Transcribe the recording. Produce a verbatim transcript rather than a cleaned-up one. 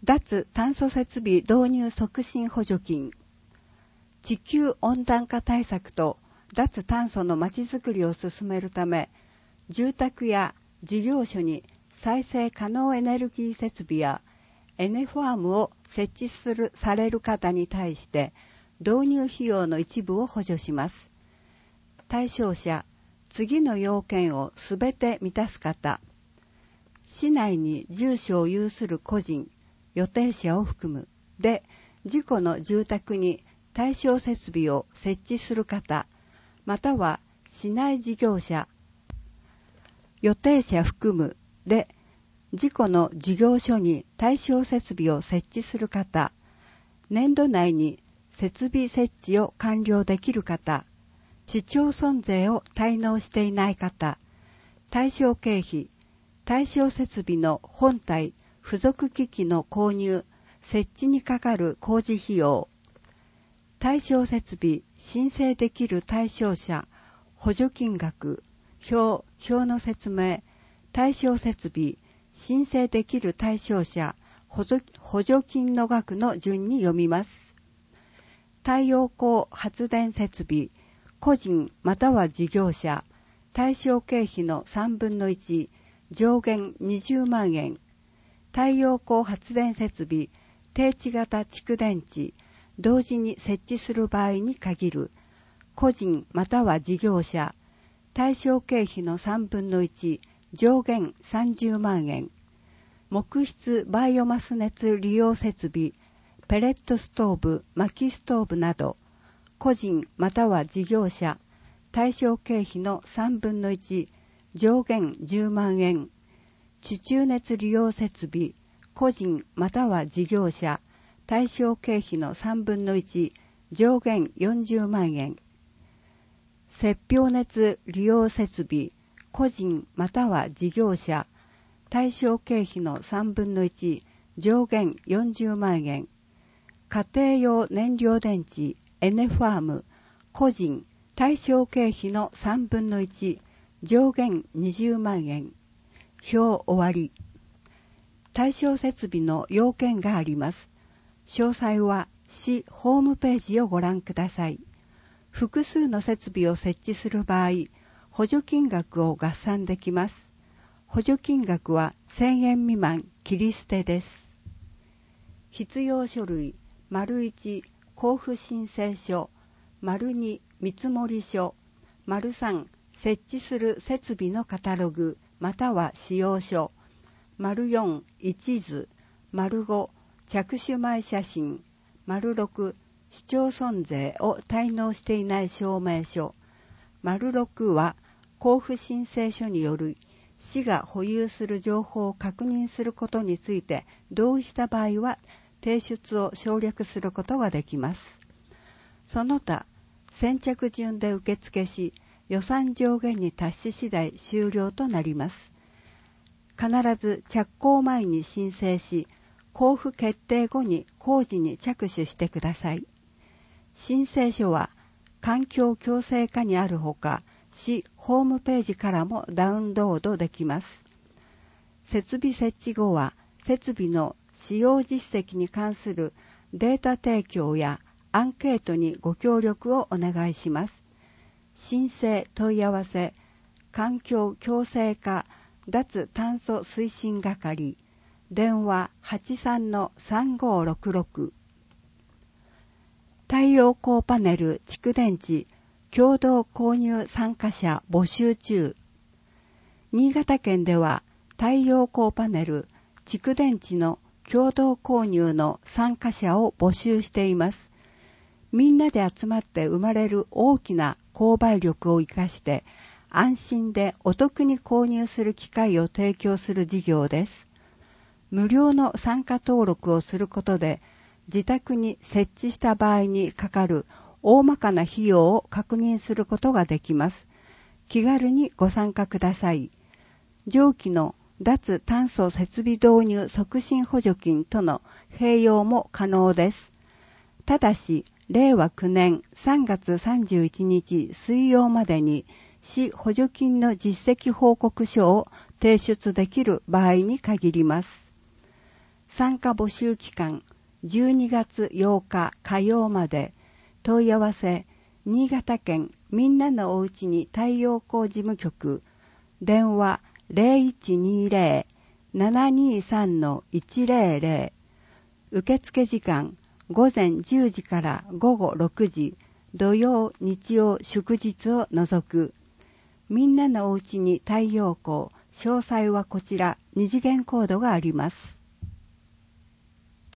脱炭素設備導入促進補助金。地球温暖化対策と脱炭素のまちづくりを進めるため、住宅や事業所に再生可能エネルギー設備やエネファームを設置するされる方に対して導入費用の一部を補助します。対象者、次の要件をすべて満たす方、市内に住所を有する個人、予定者を含むで、自己の住宅に対象設備を設置する方、または市内事業者、予定者含むで、自己の事業所に対象設備を設置する方、年度内に設備設置を完了できる方、市町村税を滞納していない方、対象経費、対象設備の本体、付属機器の購入、設置にかかる工事費用、対象設備、申請できる対象者、補助金額、表、表の説明、対象設備、申請できる対象者、補助、補助金の額の順に読みます。太陽光発電設備、個人または事業者、対象経費のさんぶんのいち、上限にじゅうまんえん。太陽光発電設備、定置型蓄電池、同時に設置する場合に限る。個人または事業者、対象経費のさんぶんのいち、上限さんじゅうまんえん。木質バイオマス熱利用設備、ペレットストーブ、薪ストーブなど、個人または事業者、対象経費のさんぶんのいち、上限じゅうまんえん。地中熱利用設備、個人または事業者、対象経費のさんぶんのいち、上限よんじゅうまんえん。雪氷熱利用設備、個人または事業者、対象経費のさんぶんのいち、上限よんじゅうまんえん。家庭用燃料電池、エネファーム、個人、対象経費のさんぶんのいち、上限にじゅうまんえん。表終わり。対象設備の要件があります。詳細は市ホームページをご覧ください。複数の設備を設置する場合、補助金額を合算できます。補助金額はせんえん未満切り捨てです。必要書類、丸いち、交付申請書、丸に、見積書、丸さん、設置する設備のカタログ、または使用書、丸よん、一図、丸ご、着手前写真、丸ろく、市町村税を滞納していない証明書、丸ろくは、交付申請書による市が保有する情報を確認することについて同意した場合は、提出を省略することができます。その他、先着順で受付し、予算上限に達し次第終了となります。必ず着工前に申請し、交付決定後に工事に着手してください。申請書は環境共生課にあるほか、市ホームページからもダウンロードできます。設備設置後は、設備の使用実績に関するデータ提供やアンケートにご協力をお願いします。申請問い合わせ、環境共生課脱炭素推進係、電話 はちさんのさんごろくろく。太陽光パネル蓄電池共同購入参加者募集中。新潟県では太陽光パネル蓄電池の共同購入の参加者を募集しています。みんなで集まって生まれる大きな購買力を生かして安心でお得に購入する機会を提供する事業です。無料の参加登録をすることで自宅に設置した場合にかかる大まかな費用を確認することができます。気軽にご参加ください。上記の脱炭素設備導入促進補助金との併用も可能です。ただし、れいわきゅうねんさんがつさんじゅういちにち水曜までに市補助金の実績報告書を提出できる場合に限ります。 参加募集期間じゅうにがつようか火曜まで。問い合わせ新潟県みんなのおうちに太陽光事務局、電話 ゼロいちにゼロ ななにさん いちゼロゼロ、受付時間午前じゅうじから午後ろくじ、土曜日曜祝日を除く。みんなのおうちに太陽光、詳細はこちら、二次元コードがあります。